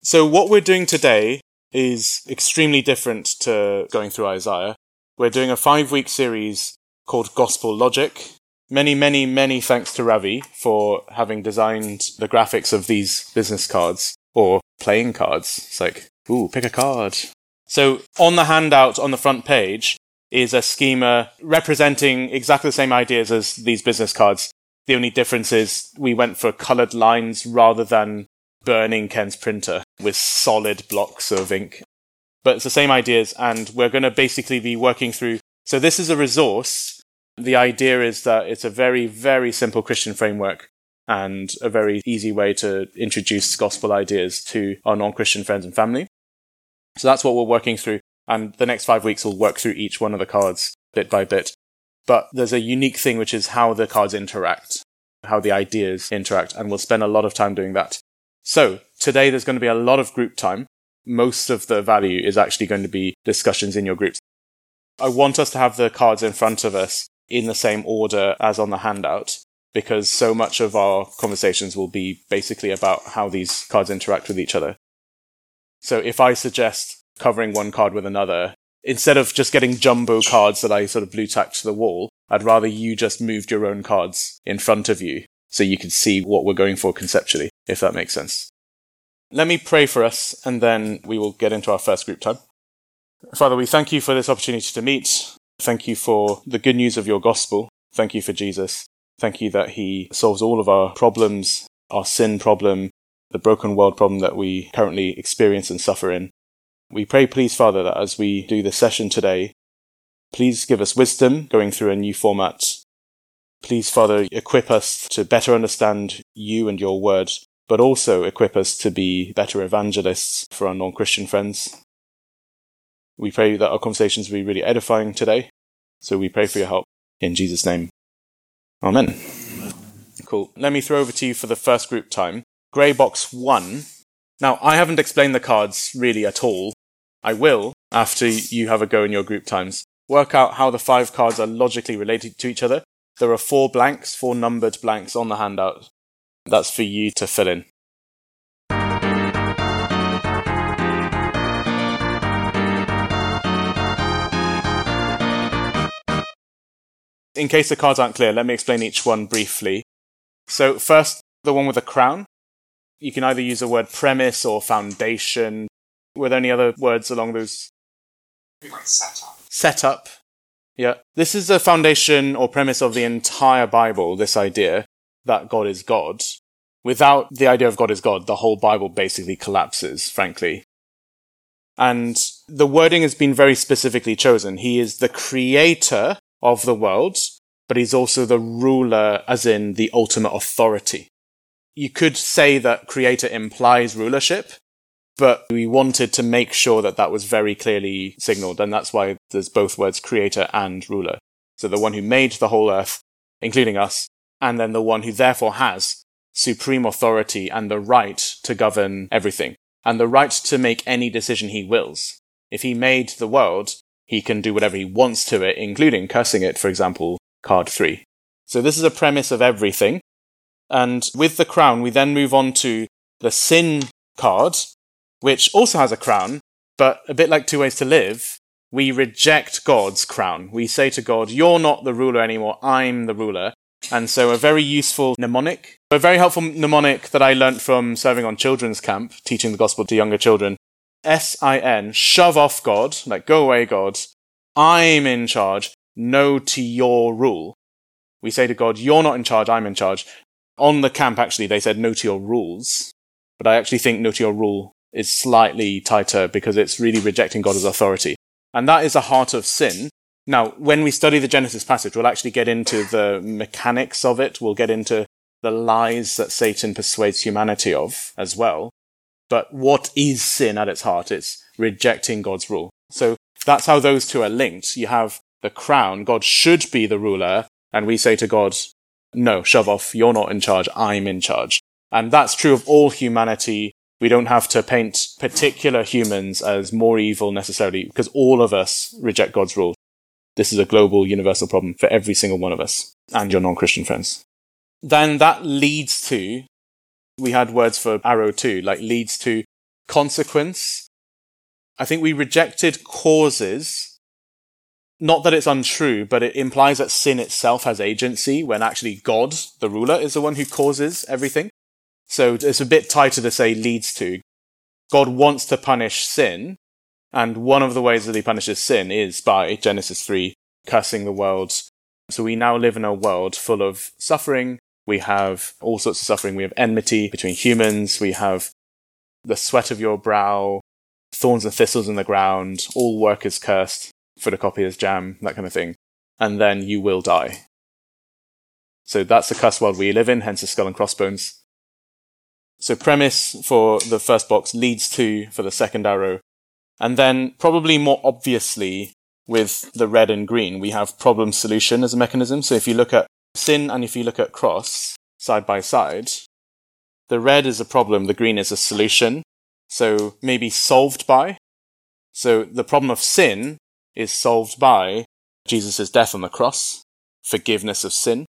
So what we're doing today is extremely different to going through Isaiah. We're doing a 5-week series called Gospel Logic. Many, many, many thanks to Ravi for having designed the graphics of these business cards, or playing cards. It's like, ooh, pick a card. So on the handout on the front page is a schema representing exactly the same ideas as these business cards. The only difference is we went for coloured lines rather than burning Ken's printer with solid blocks of ink. But it's the same ideas, and we're going to basically be working through. So this is a resource. The idea is that it's a very, very simple Christian framework and a very easy way to introduce gospel ideas to our non-Christian friends and family. So that's what we're working through. And the next 5 weeks we'll work through each one of the cards bit by bit. But there's a unique thing, which is how the cards interact, how the ideas interact, and we'll spend a lot of time doing that. So today there's going to be a lot of group time. Most of the value is actually going to be discussions in your groups. I want us to have the cards in front of us in the same order as on the handout, because so much of our conversations will be basically about how these cards interact with each other. So if I suggest covering one card with another, instead of just getting jumbo cards that I sort of blue tacked to the wall, I'd rather you just moved your own cards in front of you so you could see what we're going for conceptually, if that makes sense. Let me pray for us, and then we will get into our first group time. Father, we thank you for this opportunity to meet. Thank you for the good news of your gospel. Thank you for Jesus. Thank you that he solves all of our problems, our sin problem, the broken world problem that we currently experience and suffer in. We pray, please, Father, that as we do this session today, please give us wisdom going through a new format. Please, Father, equip us to better understand you and your word, but also equip us to be better evangelists for our non-Christian friends. We pray that our conversations will be really edifying today, so we pray for your help in Jesus' name. Amen. Cool. Let me throw over to you for the first group time. Grey box 1. Now, I haven't explained the cards really at all. I will after you have a go in your group times. Work out how the 5 cards are logically related to each other. There are 4 blanks, 4 numbered blanks on the handout. That's for you to fill in. In case the cards aren't clear, let me explain each one briefly. So first, the one with the crown. You can either use the word premise or foundation. Were there any other words along those? Like setup. Setup. Yeah. This is the foundation or premise of the entire Bible, this idea that God is God. Without the idea of God is God, the whole Bible basically collapses, frankly. And the wording has been very specifically chosen. He is the creator of the world, but he's also the ruler, as in the ultimate authority. You could say that creator implies rulership, but we wanted to make sure that that was very clearly signaled, and that's why there's both words creator and ruler. So the one who made the whole earth, including us, and then the one who therefore has supreme authority and the right to govern everything, and the right to make any decision he wills. If he made the world, he can do whatever he wants to it, including cursing it, for example, card 3. So this is a premise of everything. And with the crown, we then move on to the sin card, which also has a crown, but a bit like 2 Ways to Live, we reject God's crown. We say to God, you're not the ruler anymore, I'm the ruler. And so a very useful mnemonic, a very helpful mnemonic that I learnt from serving on children's camp, teaching the gospel to younger children. S-I-N, shove off God, like go away God, I'm in charge, no to your rule. We say to God, you're not in charge, I'm in charge. On the camp, actually, they said no to your rules. But I actually think no to your rule is slightly tighter because it's really rejecting God as authority. And that is the heart of sin. Now, when we study the Genesis passage, we'll actually get into the mechanics of it. We'll get into the lies that Satan persuades humanity of as well. But what is sin at its heart? It's rejecting God's rule. So that's how those two are linked. You have the crown. God should be the ruler. And we say to God, no, shove off. You're not in charge. I'm in charge. And that's true of all humanity. We don't have to paint particular humans as more evil necessarily, because all of us reject God's rule. This is a global, universal problem for every single one of us and your non-Christian friends. Then that leads to, we had words for arrow too, like leads to consequence. I think we rejected causes. Not that it's untrue, but it implies that sin itself has agency when actually God, the ruler, is the one who causes everything. So it's a bit tighter to say leads to. God wants to punish sin, and one of the ways that he punishes sin is by Genesis 3, cursing the world. So we now live in a world full of suffering. We have all sorts of suffering. We have enmity between humans. We have the sweat of your brow, thorns and thistles in the ground, all work is cursed, photocopier's jam, that kind of thing. And then you will die. So that's the cursed world we live in, hence the skull and crossbones. So premise for the first box, leads to for the second arrow. And then probably more obviously with the red and green, we have problem solution as a mechanism. So if you look at sin and if you look at cross side by side, the red is a problem, the green is a solution. So maybe solved by. So the problem of sin is solved by Jesus' death on the cross, forgiveness of sin.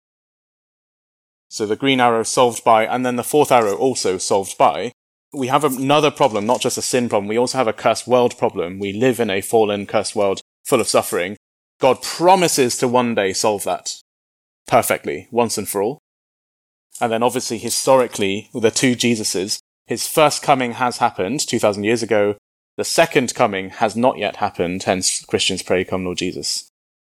So the green arrow solved by, and then the fourth arrow also solved by. We have another problem, not just a sin problem. We also have a cursed world problem. We live in a fallen, cursed world full of suffering. God promises to one day solve that perfectly, once and for all. And then obviously, historically, with the two Jesuses, his first coming has happened 2,000 years ago. The second coming has not yet happened, hence Christians pray, "Come, Lord Jesus."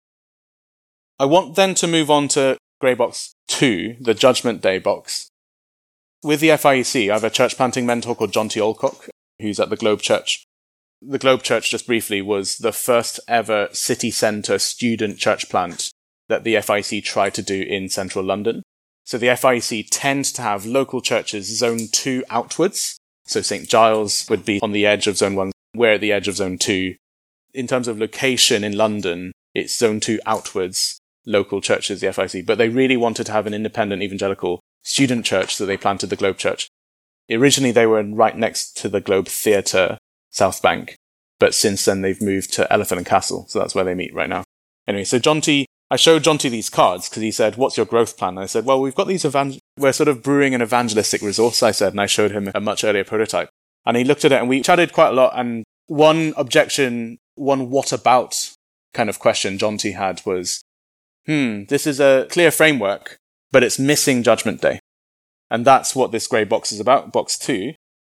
I want then to move on to Grey Box 2, the Judgment Day box. With the FIEC, I have a church planting mentor called John T. Alcock, who's at the Globe Church. The Globe Church, just briefly, was the first ever city centre student church plant that the FIEC tried to do in central London. So the FIEC tend to have local churches zone 2 outwards. So St. Giles would be on the edge of zone 1. We're at the edge of zone 2. In terms of location in London, it's zone 2 outwards, local churches, the FIEC. But they really wanted to have an independent evangelical student church, so they planted the Globe Church. Originally, they were right next to the Globe Theatre, South Bank. But since then, they've moved to Elephant and Castle. So that's where they meet right now. Anyway, so I showed John T these cards because he said, "What's your growth plan?" And I said, "Well, we've got these we're sort of brewing an evangelistic resource," I said, and I showed him a much earlier prototype. And he looked at it and we chatted quite a lot. And one objection, one what about kind of question John T had was, this is a clear framework, but it's missing Judgment Day. And that's what this grey box is about, box 2.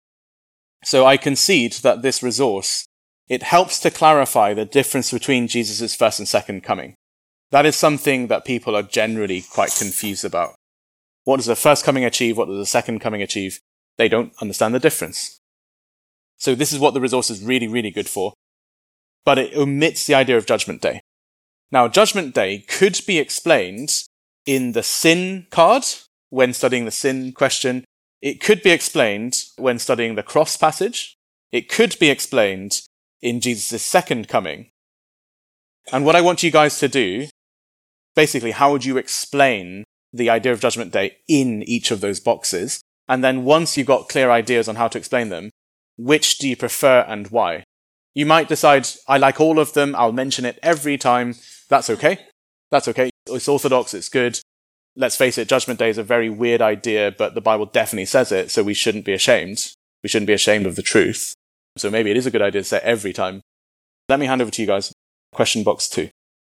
So I concede that this resource, it helps to clarify the difference between Jesus' first and second coming. That is something that people are generally quite confused about. What does the first coming achieve? What does the second coming achieve? They don't understand the difference. So this is what the resource is really, really good for. But it omits the idea of Judgment Day. Now, Judgment Day could be explained in the sin card, when studying the sin question. It could be explained when studying the cross passage. It could be explained in Jesus' second coming. And what I want you guys to do, basically, how would you explain the idea of Judgment Day in each of those boxes? And then once you've got clear ideas on how to explain them, which do you prefer and why? You might decide, I like all of them, I'll mention it every time. That's okay. That's okay. It's orthodox, it's good. Let's face it, Judgment Day is a very weird idea, but the Bible definitely says it, so we shouldn't be ashamed. We shouldn't be ashamed of the truth. So maybe it is a good idea to say it every time. Let me hand over to you guys. Question box 2.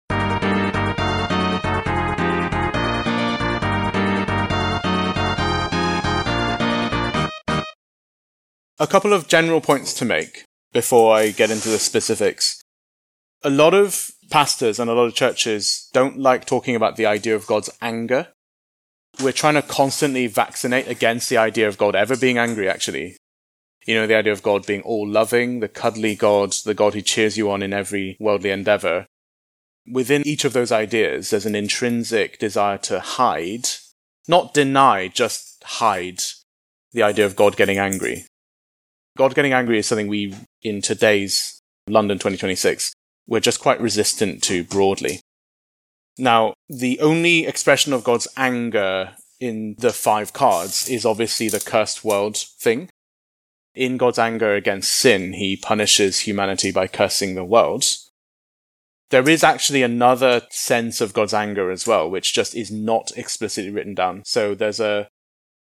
A couple of general points to make before I get into the specifics. A lot of pastors and a lot of churches don't like talking about the idea of God's anger. We're trying to constantly vaccinate against the idea of God ever being angry, actually. You know, the idea of God being all-loving, the cuddly God, the God who cheers you on in every worldly endeavor. Within each of those ideas, there's an intrinsic desire to hide, not deny, just hide the idea of God getting angry. God getting angry is something we, in today's London 2026, we're just quite resistant to broadly. Now, the only expression of God's anger in the 5 cards is obviously the cursed world thing. In God's anger against sin, he punishes humanity by cursing the world. There is actually another sense of God's anger as well, which just is not explicitly written down. So there's a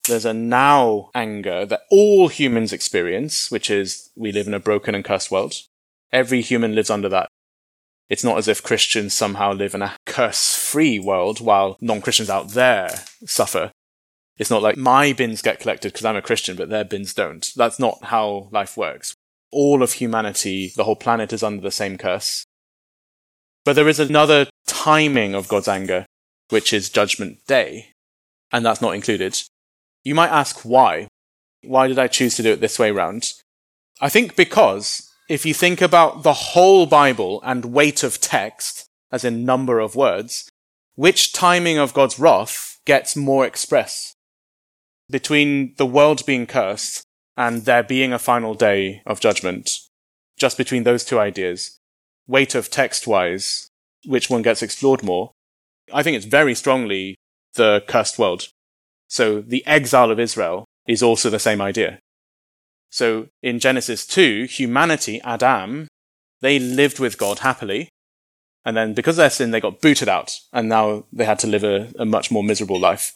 There's a now anger that all humans experience, which is we live in a broken and cursed world. Every human lives under that. It's not as if Christians somehow live in a curse-free world while non-Christians out there suffer. It's not like my bins get collected because I'm a Christian, but their bins don't. That's not how life works. All of humanity, the whole planet is under the same curse. But there is another timing of God's anger, which is Judgment Day, and that's not included. You might ask why. Why did I choose to do it this way round? I think because if you think about the whole Bible and weight of text, as in number of words, which timing of God's wrath gets more express? Between the world being cursed and there being a final day of judgment, just between those two ideas, weight of text-wise, which one gets explored more? I think it's very strongly the cursed world. So the exile of Israel is also the same idea. So in Genesis 2, humanity, Adam, they lived with God happily. And then because of their sin, they got booted out. And now they had to live a much more miserable life.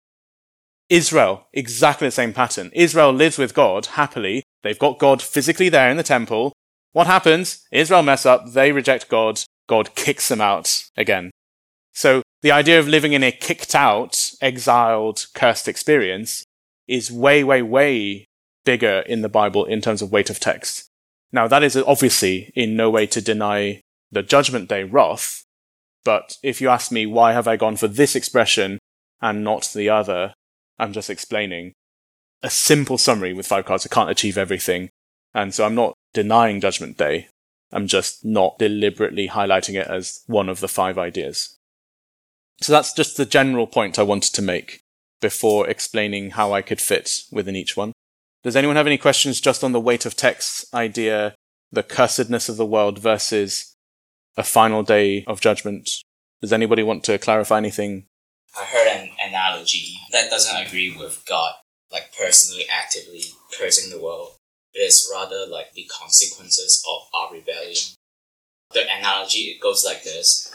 Israel, exactly the same pattern. Israel lives with God happily. They've got God physically there in the temple. What happens? Israel mess up. They reject God. God kicks them out again. So the idea of living in a kicked out, exiled, cursed experience is way, way, way bigger in the Bible in terms of weight of text. Now, that is obviously in no way to deny the Judgment Day wrath, but if you ask me why have I gone for this expression and not the other, I'm just explaining a simple summary with 5 cards. I can't achieve everything, and so I'm not denying Judgment Day. I'm just not deliberately highlighting it as one of the 5 ideas. So that's just the general point I wanted to make before explaining how I could fit within each one. Does anyone have any questions just on the weight of text idea, the cursedness of the world versus a final day of judgment? Does anybody want to clarify anything? I heard an analogy that doesn't agree with God, like personally, actively cursing the world. It is rather like the consequences of our rebellion. The analogy, it goes like this.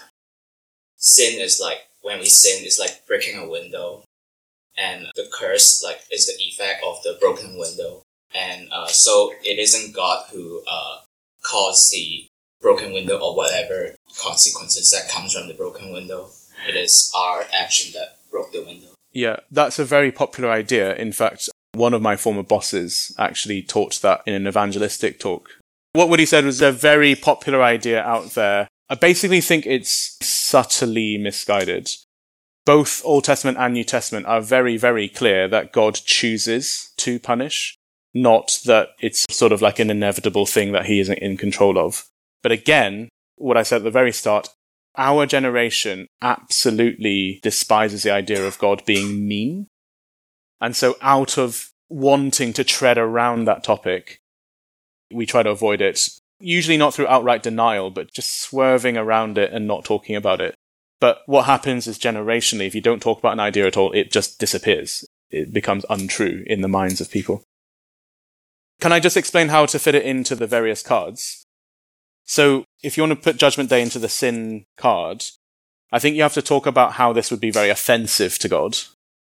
Sin is like, when we sin, it's like breaking a window. And the curse, like, is the effect of the broken window. And so it isn't God who caused the broken window or whatever consequences that comes from the broken window. It is our action that broke the window. Yeah, that's a very popular idea. In fact, one of my former bosses actually taught that in an evangelistic talk. What he said was a very popular idea out there. I basically think it's subtly misguided. Both Old Testament and New Testament are very, very clear that God chooses to punish, not that it's sort of like an inevitable thing that he isn't in control of. But again, what I said at the very start, our generation absolutely despises the idea of God being mean. And so out of wanting to tread around that topic, we try to avoid it. Usually not through outright denial, but just swerving around it and not talking about it. But what happens is generationally, if you don't talk about an idea at all, it just disappears. It becomes untrue in the minds of people. Can I just explain how to fit it into the various cards? So if you want to put Judgment Day into the sin card, I think you have to talk about how this would be very offensive to God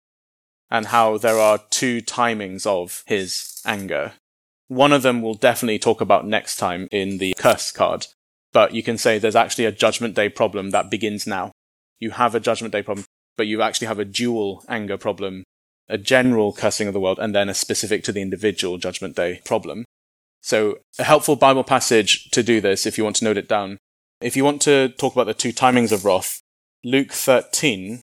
and how there are 2 timings of his anger. One of them we'll definitely talk about next time in the curse card, but you can say there's actually a Judgment Day problem that begins now. You have a Judgment Day problem, but you actually have a dual anger problem, a general cursing of the world, and then a specific to the individual Judgment Day problem. So a helpful Bible passage to do this, if you want to note it down. If you want to talk about the 2 timings of wrath, Luke 13,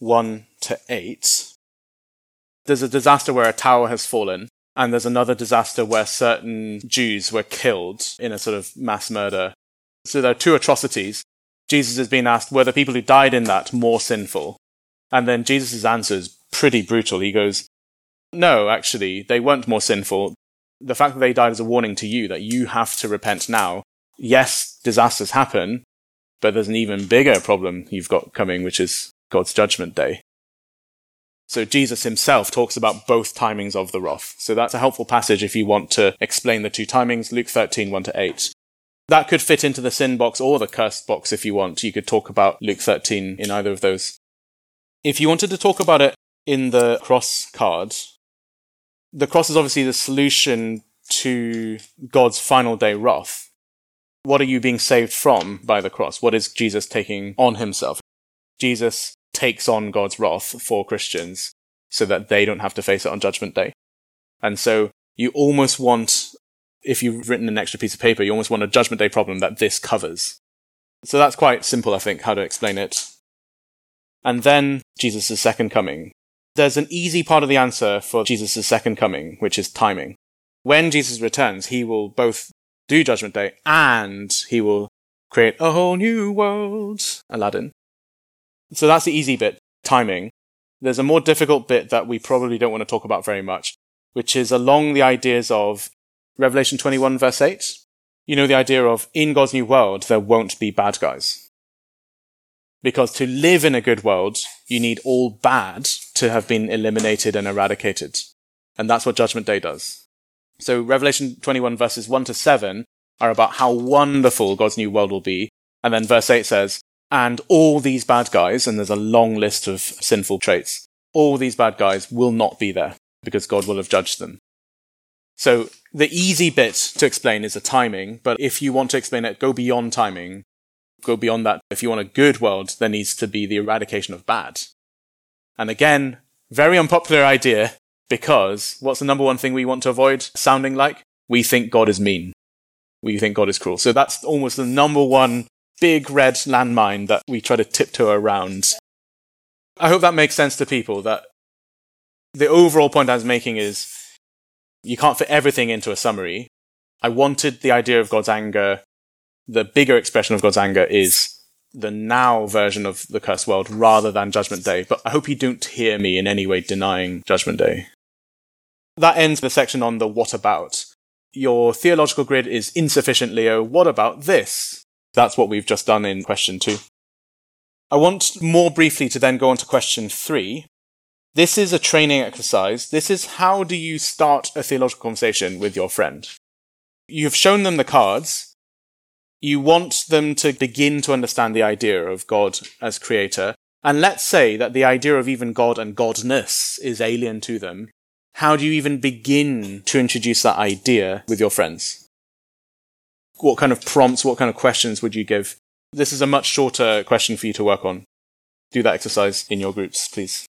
1-8. There's a disaster where a tower has fallen, and there's another disaster where certain Jews were killed in a sort of mass murder. So there are 2 atrocities. Jesus is being asked, were the people who died in that more sinful? And then Jesus' answer is pretty brutal. He goes, no, actually, they weren't more sinful. The fact that they died is a warning to you that you have to repent now. Yes, disasters happen, but there's an even bigger problem you've got coming, which is God's Judgment Day. So Jesus himself talks about both timings of the wrath. So that's a helpful passage if you want to explain the 2 timings, Luke 13, 1-8. That could fit into the sin box or the cursed box if you want. You could talk about Luke 13 in either of those. If you wanted to talk about it in the cross card, the cross is obviously the solution to God's final day wrath. What are you being saved from by the cross? What is Jesus taking on himself? Jesus takes on God's wrath for Christians so that they don't have to face it on Judgment Day. And so you almost want, if you've written an extra piece of paper, you almost want a Judgment Day problem that this covers. So that's quite simple, I think, how to explain it. And then Jesus' second coming. There's an easy part of the answer for Jesus' second coming, which is timing. When Jesus returns, he will both do Judgment Day and he will create a whole new world, Aladdin. So that's the easy bit, timing. There's a more difficult bit that we probably don't want to talk about very much, which is along the ideas of Revelation 21 verse 8. You know, the idea of, in God's new world, there won't be bad guys. Because to live in a good world, you need all bad to have been eliminated and eradicated. And that's what Judgment Day does. So Revelation 21 verses 1 to 7 are about how wonderful God's new world will be. And then verse 8 says, and all these bad guys, and there's a long list of sinful traits, all these bad guys will not be there because God will have judged them. So the easy bit to explain is the timing, but if you want to explain it, go beyond timing. Go beyond that. If you want a good world, there needs to be the eradication of bad. And again, very unpopular idea, because what's the number one thing we want to avoid sounding like? We think God is mean. We think God is cruel. So that's almost the number one big red landmine that we try to tiptoe around. I hope that makes sense to people, that the overall point I was making is you can't fit everything into a summary. I wanted the idea of God's anger. The bigger expression of God's anger is the now version of the cursed world rather than Judgment Day. But I hope you don't hear me in any way denying Judgment Day. That ends the section on the what about. Your theological grid is insufficient, Leo. What about this? That's what we've just done in question 2. I want more briefly to then go on to question 3. This is a training exercise. This is how do you start a theological conversation with your friend. You've shown them the cards. You want them to begin to understand the idea of God as creator. And let's say that the idea of even God and godness is alien to them. How do you even begin to introduce that idea with your friends? What kind of prompts, what kind of questions would you give? This is a much shorter question for you to work on. Do that exercise in your groups, please.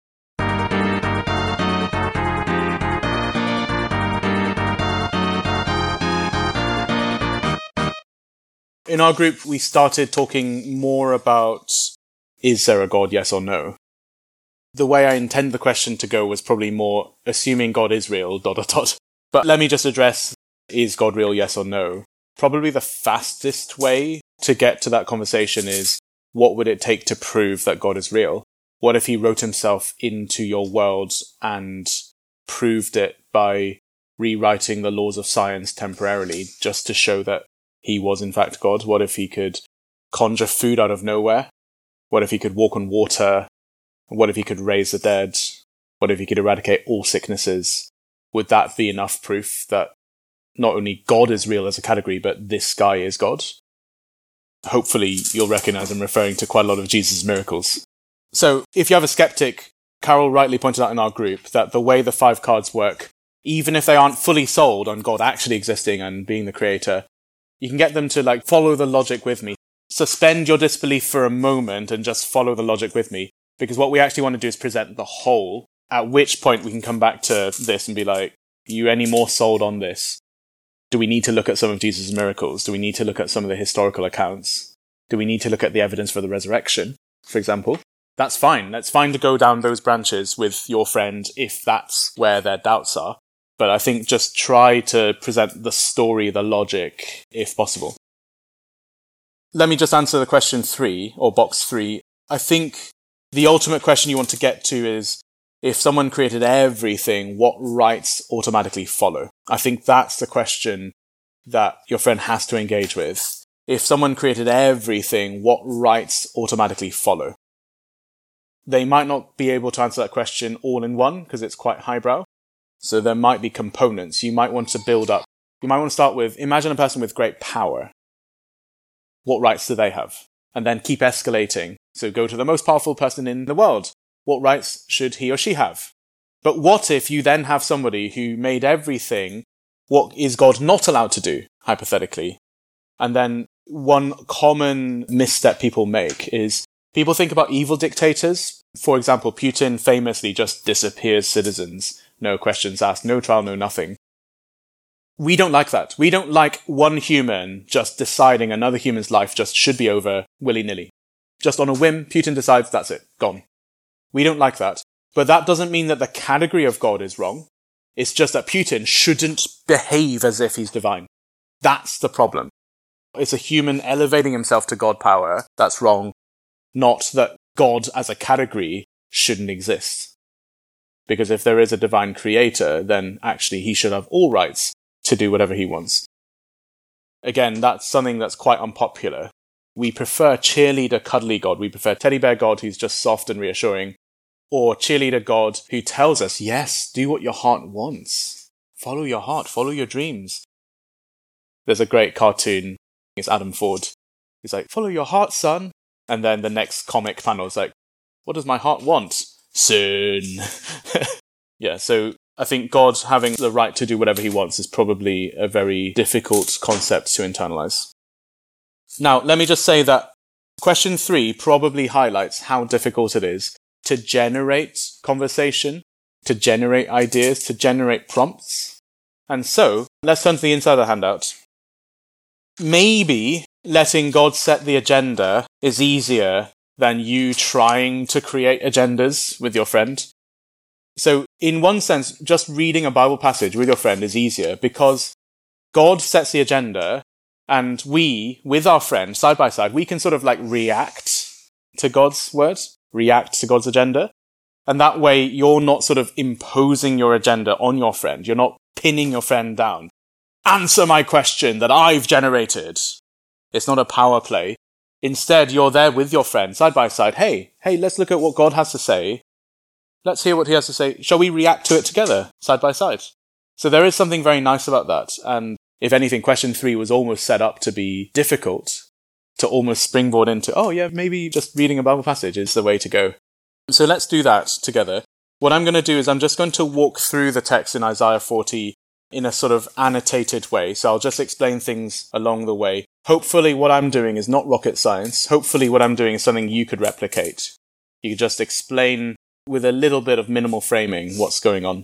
In our group, we started talking more about, is there a God, yes or no? The way I intended the question to go was probably more, assuming God is real, ... But let me just address, is God real, yes or no? Probably the fastest way to get to that conversation is, what would it take to prove that God is real? What if he wrote himself into your world and proved it by rewriting the laws of science temporarily, just to show that he was in fact God? What if he could conjure food out of nowhere? What if he could walk on water? What if he could raise the dead? What if he could eradicate all sicknesses? Would that be enough proof that not only God is real as a category, but this guy is God? Hopefully you'll recognize I'm referring to quite a lot of Jesus' miracles. So if you have a skeptic, Carol rightly pointed out in our group that the way the 5 cards work, even if they aren't fully sold on God actually existing and being the creator, you can get them to follow the logic with me. Suspend your disbelief for a moment and just follow the logic with me. Because what we actually want to do is present the whole, at which point we can come back to this and be like, are you any more sold on this? Do we need to look at some of Jesus' miracles? Do we need to look at some of the historical accounts? Do we need to look at the evidence for the resurrection, for example? That's fine. That's fine to go down those branches with your friend if that's where their doubts are. But I think just try to present the story, the logic, if possible. Let me just answer the question 3, or box 3. I think the ultimate question you want to get to is, if someone created everything, what rights automatically follow? I think that's the question that your friend has to engage with. If someone created everything, what rights automatically follow? They might not be able to answer that question all in one, because it's quite highbrow. So there might be components. You might want to build up. You might want to start with, imagine a person with great power. What rights do they have? And then keep escalating. So go to the most powerful person in the world. What rights should he or she have? But what if you then have somebody who made everything, what is God not allowed to do, hypothetically? And then one common misstep people make is people think about evil dictators. For example, Putin famously just disappears citizens. No questions asked, no trial, no nothing. We don't like that. We don't like one human just deciding another human's life just should be over willy-nilly. Just on a whim, Putin decides that's it, gone. We don't like that. But that doesn't mean that the category of God is wrong. It's just that Putin shouldn't behave as if he's divine. That's the problem. It's a human elevating himself to God power that's wrong, not that God as a category shouldn't exist. Because if there is a divine creator, then actually he should have all rights to do whatever he wants. Again, that's something that's quite unpopular. We prefer cheerleader cuddly God. We prefer teddy bear God who's just soft and reassuring. Or cheerleader God who tells us, yes, do what your heart wants. Follow your heart, follow your dreams. There's a great cartoon. It's Adam Ford. He's like, follow your heart, son. And then the next comic panel is like, what does my heart want? Sin. Yeah, so I think God having the right to do whatever he wants is probably a very difficult concept to internalize. Now, let me just say that question 3 probably highlights how difficult it is to generate conversation, to generate ideas, to generate prompts. And so, let's turn to the inside of the handout. Maybe letting God set the agenda is easier than you trying to create agendas with your friend. So, in one sense, just reading a Bible passage with your friend is easier because God sets the agenda and we, with our friend, side by side, we can sort of like react to God's word, react to God's agenda. And that way, you're not sort of imposing your agenda on your friend. You're not pinning your friend down. Answer my question that I've generated. It's not a power play. Instead, you're there with your friend, side by side. Hey, let's look at what God has to say. Let's hear what he has to say. Shall we react to it together, side by side? So there is something very nice about that. And if anything, question 3 was almost set up to be difficult, to almost springboard into, oh yeah, maybe just reading a Bible passage is the way to go. So let's do that together. What I'm going to do is I'm just going to walk through the text in Isaiah 40 in a sort of annotated way. So I'll just explain things along the way. Hopefully what I'm doing is not rocket science. Hopefully what I'm doing is something you could replicate. You could just explain with a little bit of minimal framing what's going on.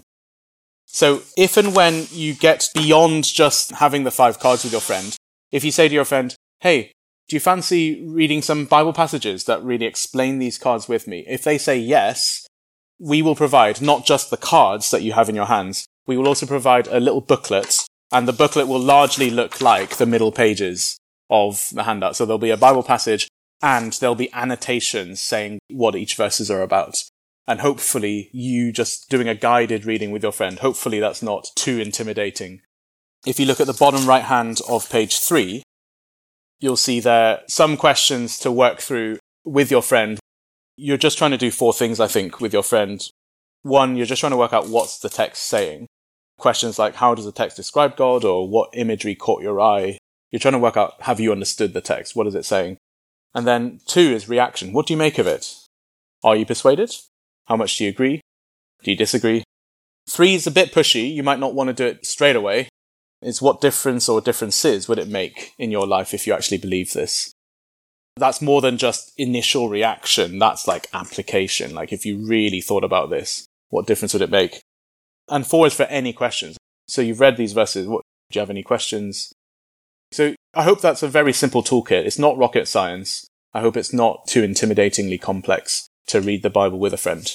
So if and when you get beyond just having the 5 cards with your friend, if you say to your friend, hey, do you fancy reading some Bible passages that really explain these cards with me? If they say yes, we will provide not just the cards that you have in your hands, we will also provide a little booklet, and the booklet will largely look like the middle pages of the handout. So there'll be a Bible passage and there'll be annotations saying what each verses are about. And hopefully you just doing a guided reading with your friend, hopefully that's not too intimidating. If you look at the bottom right hand of page 3, you'll see there some questions to work through with your friend. You're just trying to do 4 things, I think, with your friend. 1, you're just trying to work out what's the text saying. Questions like, how does the text describe God? Or what imagery caught your eye? You're trying to work out, have you understood the text? What is it saying? And then 2 is reaction. What do you make of it? Are you persuaded? How much do you agree? Do you disagree? 3 is a bit pushy. You might not want to do it straight away. It's what difference or differences would it make in your life if you actually believe this? That's more than just initial reaction. That's like application. Like if you really thought about this, what difference would it make? And 4 is for any questions. So you've read these verses. Do you have any questions? So I hope that's a very simple toolkit. It's not rocket science. I hope it's not too intimidatingly complex to read the Bible with a friend.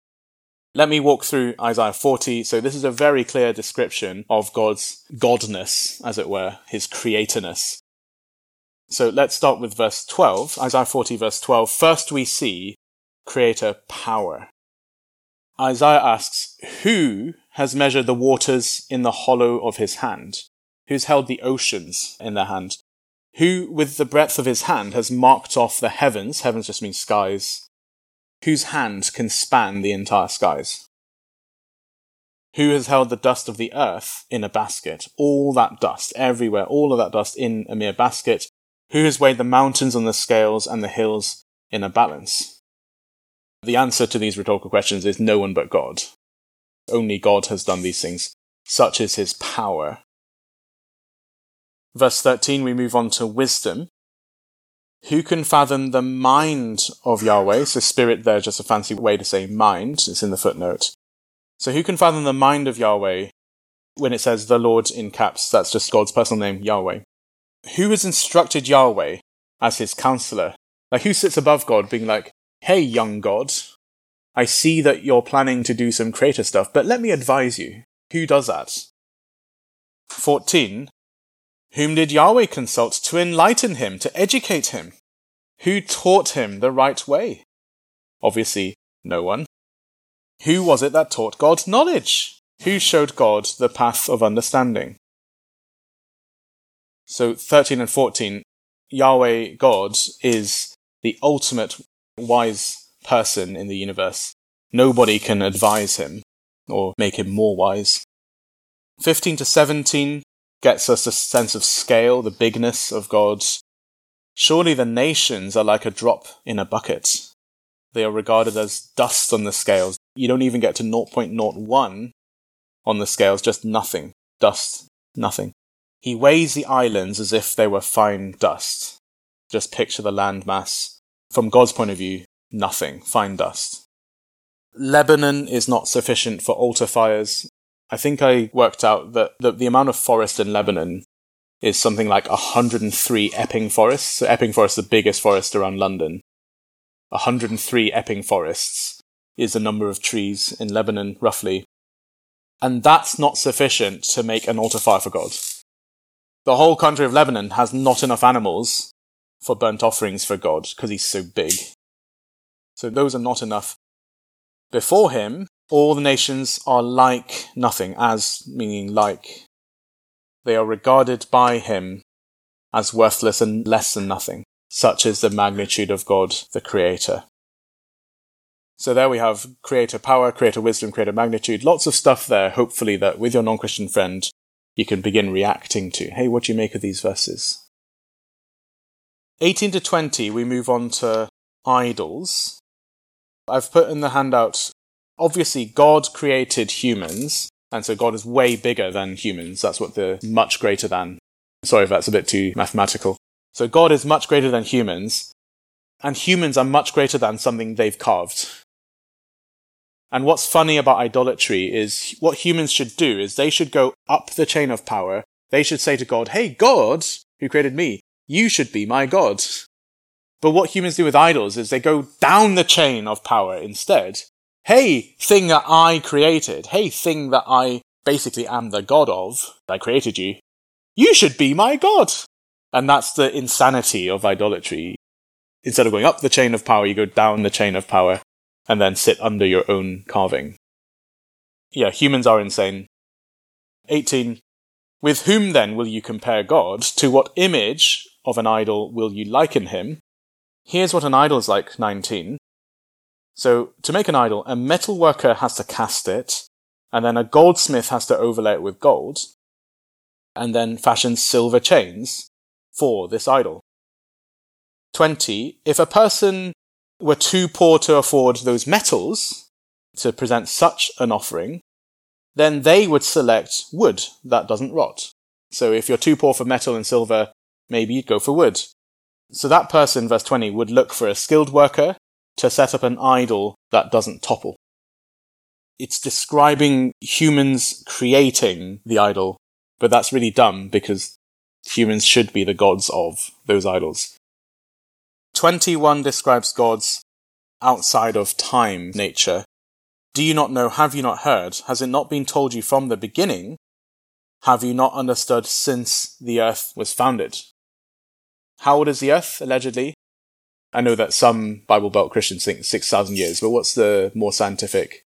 Let me walk through Isaiah 40. So this is a very clear description of God's godness, as it were, his creatorness. So let's start with verse 12. Isaiah 40, verse 12. First we see creator power. Isaiah asks, who has measured the waters in the hollow of his hand? Who's held the oceans in their hand? Who, with the breadth of his hand, has marked off the heavens? Heavens just means skies. Whose hand can span the entire skies? Who has held the dust of the earth in a basket? All that dust, everywhere, all of that dust in a mere basket. Who has weighed the mountains on the scales and the hills in a balance? The answer to these rhetorical questions is no one but God. Only God has done these things. Such is his power. Verse 13, we move on to wisdom. Who can fathom the mind of Yahweh? So spirit there, just a fancy way to say mind. It's in the footnote. So who can fathom the mind of Yahweh? When it says the Lord in caps, that's just God's personal name, Yahweh. Who has instructed Yahweh as his counselor? Like, who sits above God being like, hey, young God, I see that you're planning to do some creator stuff, but let me advise you. Who does that? 14. Whom did Yahweh consult to enlighten him, to educate him? Who taught him the right way? Obviously, no one. Who was it that taught God knowledge? Who showed God the path of understanding? So 13 and 14, Yahweh God is the ultimate wise person in the universe. Nobody can advise him or make him more wise. 15 to 17 gets us a sense of scale, the bigness of God. Surely the nations are like a drop in a bucket. They are regarded as dust on the scales. You don't even get to 0.01 on the scales, just nothing. Dust, nothing. He weighs the islands as if they were fine dust. Just picture the landmass. From God's point of view, nothing, fine dust. Lebanon is not sufficient for altar fires. I think I worked out that the amount of forest in Lebanon is something like 103 Epping forests. So Epping Forest is the biggest forest around London. 103 Epping forests is the number of trees in Lebanon, roughly. And that's not sufficient to make an altar fire for God. The whole country of Lebanon has not enough animals for burnt offerings for God, because he's so big. So those are not enough. Before him, all the nations are like nothing, as meaning like. They are regarded by him as worthless and less than nothing. Such is the magnitude of God, the Creator. So there we have Creator power, Creator wisdom, Creator magnitude. Lots of stuff there, hopefully, that with your non-Christian friend, you can begin reacting to. Hey, what do you make of these verses? 18 to 20, we move on to idols. I've put in the handout, obviously God created humans, and so God is way bigger than humans. That's what the much greater than. Sorry if that's a bit too mathematical. So God is much greater than humans, and humans are much greater than something they've carved. And what's funny about idolatry is what humans should do is they should go up the chain of power. They should say to God, hey, God, who created me, you should be my God. But what humans do with idols is they go down the chain of power instead. Hey, thing that I created. Hey, thing that I basically am the God of. I created you. You should be my God. And that's the insanity of idolatry. Instead of going up the chain of power, you go down the chain of power and then sit under your own carving. Yeah, humans are insane. 18. With whom then will you compare God? To what image of an idol will you liken him? Here's what an idol is like, 19. So, to make an idol, a metal worker has to cast it, and then a goldsmith has to overlay it with gold, and then fashion silver chains for this idol. 20. If a person were too poor to afford those metals to present such an offering, then they would select wood that doesn't rot. So if you're too poor for metal and silver, maybe you'd go for wood. So that person, verse 20, would look for a skilled worker to set up an idol that doesn't topple. It's describing humans creating the idol, but that's really dumb because humans should be the gods of those idols. 21 describes God's outside of time nature. Do you not know? Have you not heard? Has it not been told you from the beginning? Have you not understood since the earth was founded? How old is the earth, allegedly? I know that some Bible Belt Christians think 6,000 years, but what's the more scientific?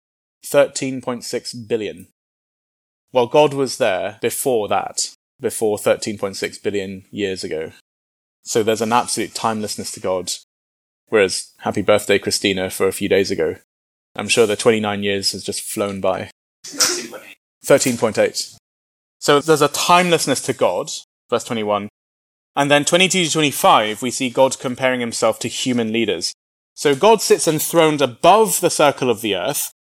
13.6 billion. Well, God was there before that, before 13.6 billion years ago. So there's an absolute timelessness to God. Whereas, happy birthday, Christina, for a few days ago. I'm sure the 29 years has just flown by. 13.8. 13.8. So there's a timelessness to God, verse 21. And then 22 to 25, we see God comparing himself to human leaders. So God sits enthroned above the circle of the earth,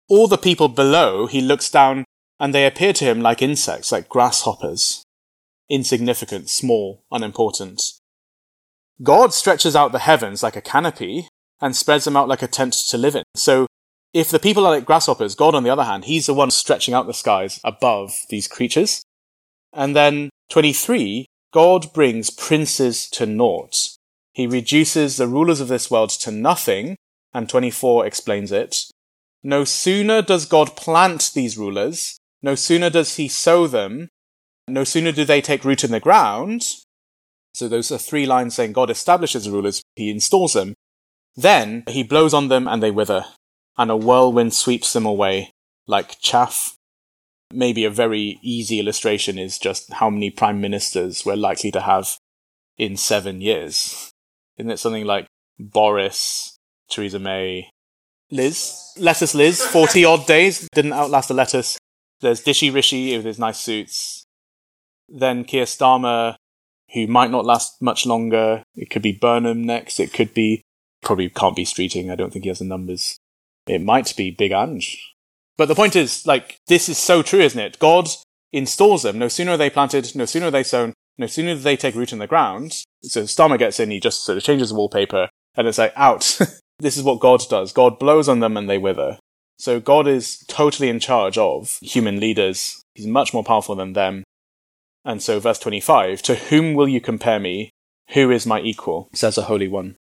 all the people below, he looks down and they appear to him like insects, like grasshoppers. Insignificant, small, unimportant. God stretches out the heavens like a canopy and spreads them out like a tent to live in. So if the people are like grasshoppers, God, on the other hand, he's the one stretching out the skies above these creatures. And then 23, God brings princes to naught. He reduces the rulers of this world to nothing, and 24 explains it. No sooner does God plant these rulers, no sooner does he sow them, no sooner do they take root in the ground. So those are 3 lines saying God establishes the rulers, he installs them. Then he blows on them and they wither, and a whirlwind sweeps them away like chaff. Maybe a very easy illustration is just how many prime ministers we're likely to have in 7 years. Isn't it something like Boris, Theresa May, Lettuce Liz, 40 odd days, didn't outlast the lettuce. There's Dishy Rishi with his nice suits. Then Keir Starmer, who might not last much longer. It could be Burnham next. It could be, probably can't be Streeting. I don't think he has the numbers. It might be Big Ange. But the point is, this is so true, isn't it? God installs them. No sooner are they planted, no sooner are they sown, no sooner do they take root in the ground. So Starmer gets in, he just sort of changes the wallpaper, and it's like, out. This is what God does. God blows on them and they wither. So God is totally in charge of human leaders. He's much more powerful than them. And so verse 25, to whom will you compare me? Who is my equal? Says the Holy One.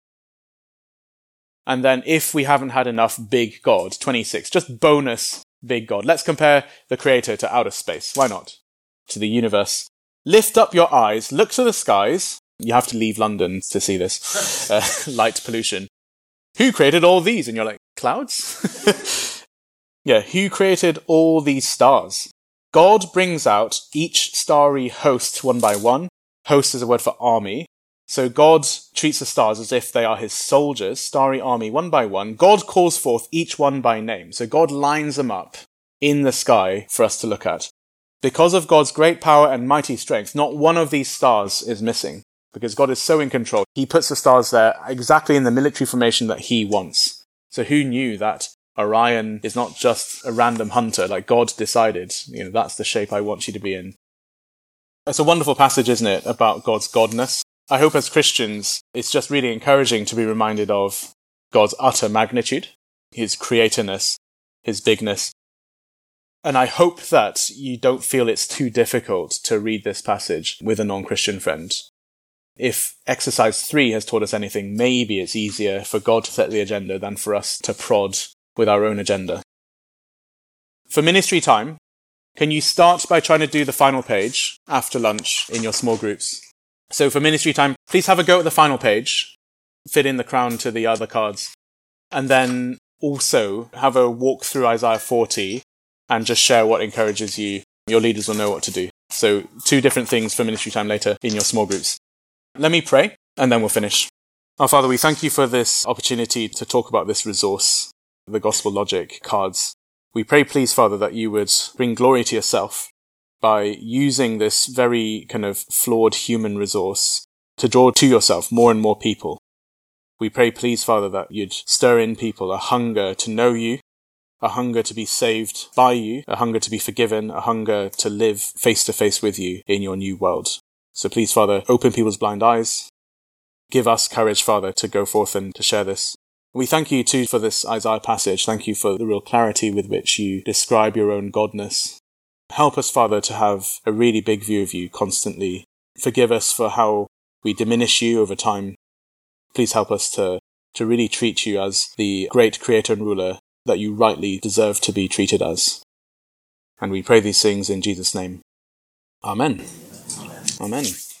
And then if we haven't had enough big God, 26, just bonus big God. Let's compare the Creator to outer space. Why not? To the universe. Lift up your eyes, look to the skies. You have to leave London to see this. Light pollution. Who created all these? And you're like, clouds? Yeah, who created all these stars? God brings out each starry host one by one. Host is a word for army. So God treats the stars as if they are his soldiers, starry army, one by one. God calls forth each one by name. So God lines them up in the sky for us to look at. Because of God's great power and mighty strength, not one of these stars is missing. Because God is so in control. He puts the stars there exactly in the military formation that he wants. So who knew that Orion is not just a random hunter, like God decided, that's the shape I want you to be in. It's a wonderful passage, isn't it, about God's godness. I hope as Christians, it's just really encouraging to be reminded of God's utter magnitude, his creatorness, his bigness. And I hope that you don't feel it's too difficult to read this passage with a non-Christian friend. If exercise 3 has taught us anything, maybe it's easier for God to set the agenda than for us to prod with our own agenda. For ministry time, can you start by trying to do the final page after lunch in your small groups? So for ministry time, please have a go at the final page, fit in the crown to the other cards, and then also have a walk through Isaiah 40 and just share what encourages you. Your leaders will know what to do. So 2 different things for ministry time later in your small groups. Let me pray, and then we'll finish. Our Father, we thank you for this opportunity to talk about this resource, the Gospel Logic cards. We pray, please, Father, that you would bring glory to yourself by using this very kind of flawed human resource to draw to yourself more and more people. We pray, please, Father, that you'd stir in people a hunger to know you, a hunger to be saved by you, a hunger to be forgiven, a hunger to live face to face with you in your new world. So please, Father, open people's blind eyes. Give us courage, Father, to go forth and to share this. We thank you too for this Isaiah passage. Thank you for the real clarity with which you describe your own godness. Help us, Father, to have a really big view of you constantly. Forgive us for how we diminish you over time. Please help us to really treat you as the great creator and ruler that you rightly deserve to be treated as. And we pray these things in Jesus' name. Amen. Amen.